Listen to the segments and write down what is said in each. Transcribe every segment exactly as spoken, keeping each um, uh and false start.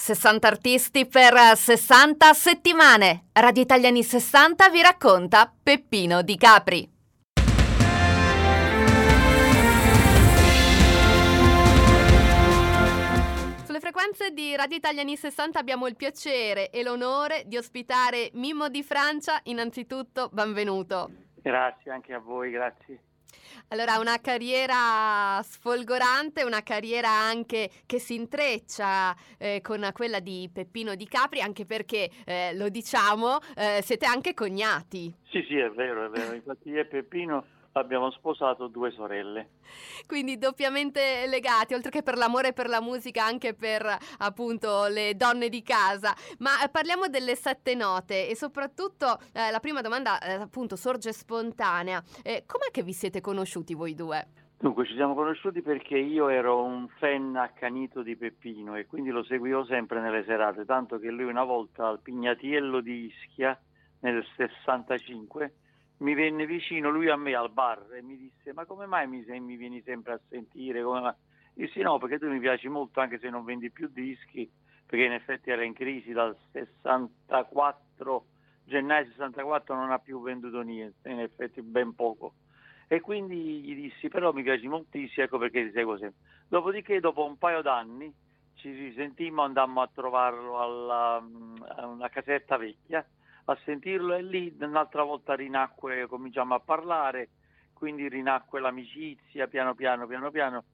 sessanta artisti per sessanta settimane. Radio Italiani sessanta vi racconta Peppino Di Capri. Sulle frequenze di Radio Italiani sessanta abbiamo il piacere e l'onore di ospitare Mimmo Di Francia. Innanzitutto, benvenuto. Grazie anche a voi, grazie. Allora, una carriera sfolgorante, una carriera anche che si intreccia eh, con quella di Peppino Di Capri, anche perché, eh, lo diciamo, eh, siete anche cognati. Sì, sì, è vero, è vero. Infatti io e Peppino abbiamo sposato due sorelle. Quindi doppiamente legati, oltre che per l'amore per la musica, anche per appunto le donne di casa. Ma eh, parliamo delle sette note e soprattutto eh, la prima domanda eh, appunto sorge spontanea. Eh, com'è che vi siete conosciuti voi due? Dunque, ci siamo conosciuti perché io ero un fan accanito di Peppino e quindi lo seguivo sempre nelle serate, tanto che lui una volta al Pignatiello di Ischia nel sessantacinque mi venne vicino lui a me al bar e mi disse: ma come mai mi, mi vieni sempre a sentire? Come mai? Dissi: no, perché tu mi piaci molto anche se non vendi più dischi, perché in effetti era in crisi dal sessantaquattro, gennaio sessantaquattro non ha più venduto niente, in effetti ben poco. E quindi gli dissi: però mi piaci moltissimo, ecco perché ti seguo sempre. Dopodiché, dopo un paio d'anni, ci risentimmo, andammo a trovarlo alla, a una casetta vecchia, a sentirlo, e lì un'altra volta rinacque, cominciamo a parlare, quindi rinacque l'amicizia, piano piano, piano piano,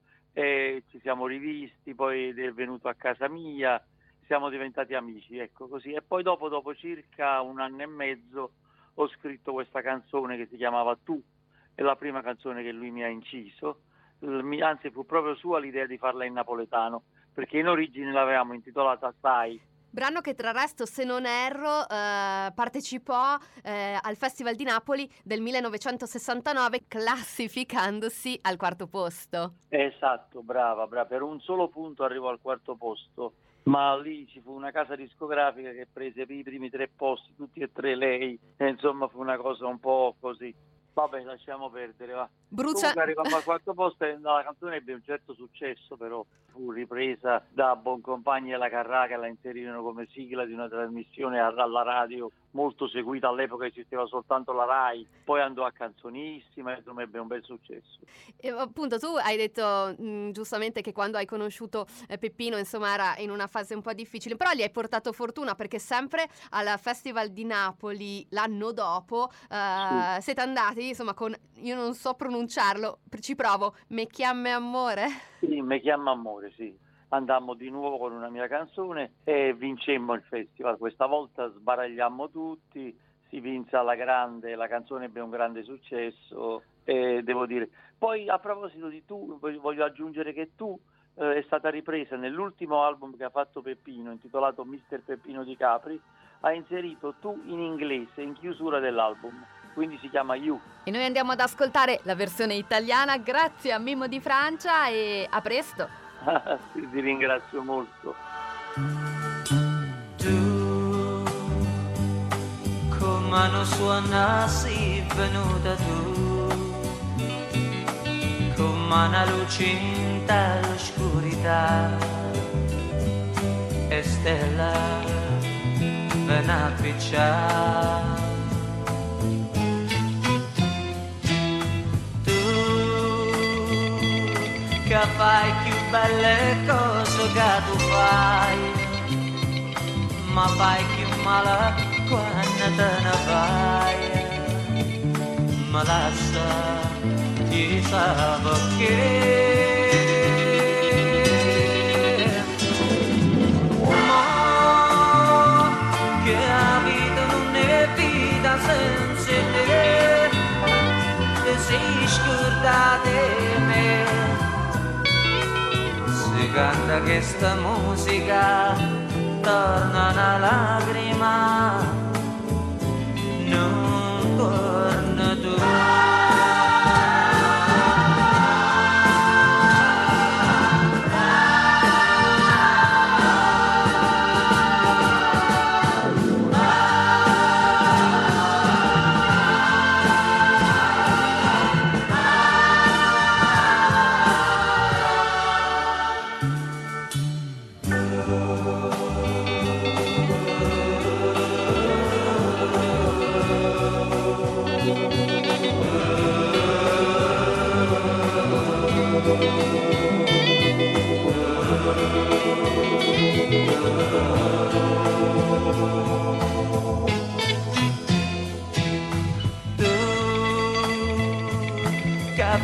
e ci siamo rivisti, poi è venuto a casa mia, siamo diventati amici, ecco così. E poi dopo, dopo circa un anno e mezzo, ho scritto questa canzone che si chiamava Tu, è la prima canzone che lui mi ha inciso, anzi fu proprio sua l'idea di farla in napoletano, perché in origine l'avevamo intitolata Sai. Brano che tra l'altro, se non erro, eh, partecipò eh, al Festival di Napoli del millenovecentosessantanove, classificandosi al quarto posto. Esatto, brava, brava. Per un solo punto arrivò al quarto posto, ma lì ci fu una casa discografica che prese i primi tre posti, tutti e tre lei, e insomma fu una cosa un po' così. Vabbè, lasciamo perdere, va. Brucia... Comunque arrivammo al quarto posto e la canzone ebbe un certo successo, però fu ripresa da Boncompagni e la Carrà, che la inserirono come sigla di una trasmissione alla radio molto seguita. All'epoca esisteva soltanto la Rai, poi andò a Canzonissima e insomma ebbe un bel successo. E appunto tu hai detto mh, giustamente che quando hai conosciuto eh, Peppino insomma era in una fase un po' difficile, però gli hai portato fortuna, perché sempre al Festival di Napoli l'anno dopo eh, sì. siete andati insomma con, io non so pronunciarlo, ci provo, Me chiame amore? Sì, Me chiama amore, sì. Andammo di nuovo con una mia canzone e vincemmo il festival. Questa volta sbaragliammo tutti, si vinse alla grande, la canzone ebbe un grande successo e devo dire. Poi a proposito di Tu, voglio aggiungere che Tu eh, è stata ripresa nell'ultimo album che ha fatto Peppino, intitolato mister Peppino Di Capri, ha inserito Tu in inglese in chiusura dell'album, quindi si chiama You. E noi andiamo ad ascoltare la versione italiana grazie a Mimmo Di Francia e a presto. Sì, ti ringrazio molto. Tu, come non suona, sei venuta tu, come una luce in dall'oscurità, e stella ven a picciare. Che fai più belle cose che tu fai, ma fai più male quando te ne vai. Ma lascia, ti sa perché. Ma che la vita non è vita senza te, ti sei scordata di me. Canta questa musica, torna una lacrima, non torna tu.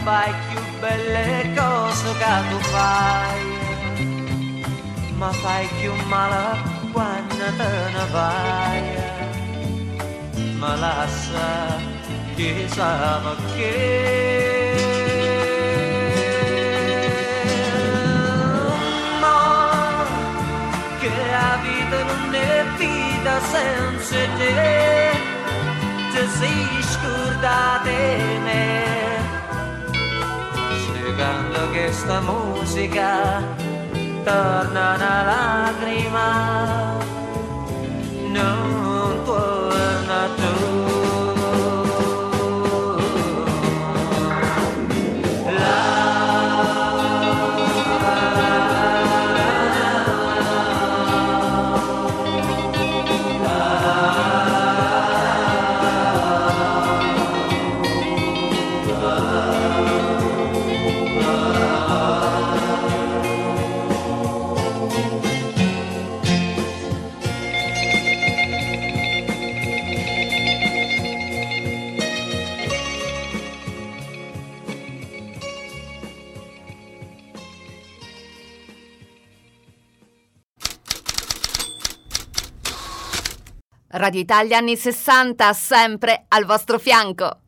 fai più belle cose che tu fai, ma fai più male quando te ne vai. Ma lascia chissà perché. La vita non è vita senza te, ti sei scordata di me. Se canto questa musica torna una lacrima, non torna tu. Radio Italia anni sessanta, sempre al vostro fianco.